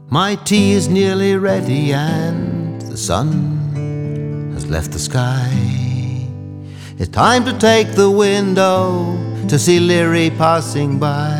My tea is nearly ready and the sun has left the sky. It's time to take the window to see Leary passing by.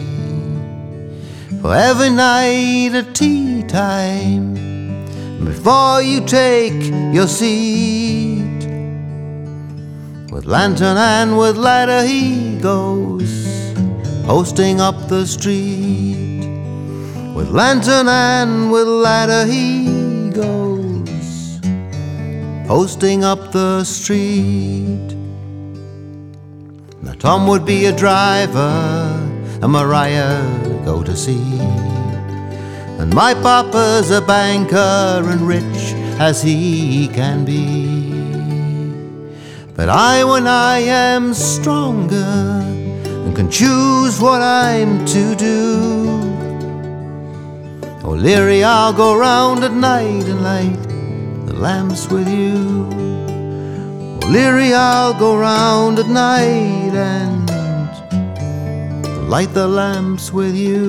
For every night at tea time, before you take your seat, with lantern and with ladder he goes posting up the street. With lantern and with ladder he goes posting up the street. Now Tom would be a driver and Maria go to sea, and my papa's a banker and rich as he can be. But I, when I am stronger and can choose what I'm to do, oh Leary, I'll go round at night and light the lamps with you. Oh Leary, I'll go round at night and light the lamps with you.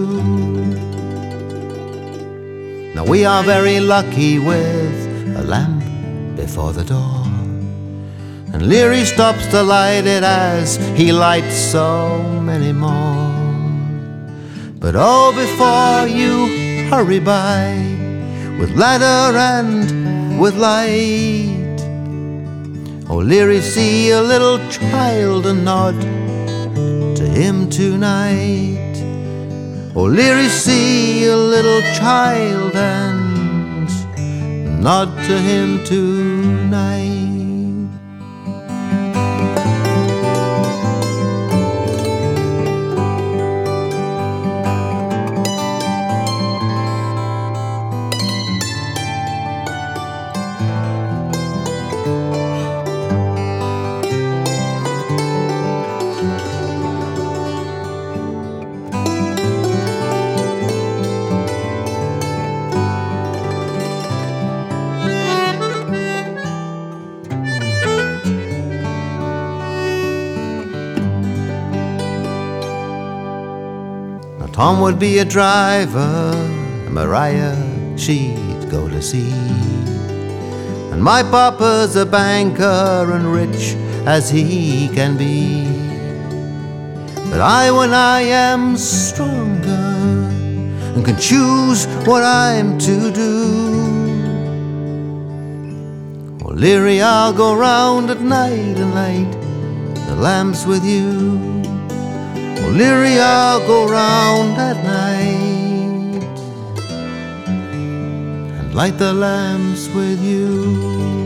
Now we are very lucky with a lamp before the door, and Leary stops to light it as he lights so many more. But oh, before you hurry by with ladder and with light, oh Leary, see a little child and nod to him tonight. Oh Leary, see a little child and nod to him tonight. Tom would be a driver, and Maria, she'd go to sea, and my papa's a banker and rich as he can be. But I, when I am stronger and can choose what I'm to do, oh Leary, I'll go round at night and light the lamps with you. Oh Leary, I'll go round at night and light the lamps with you.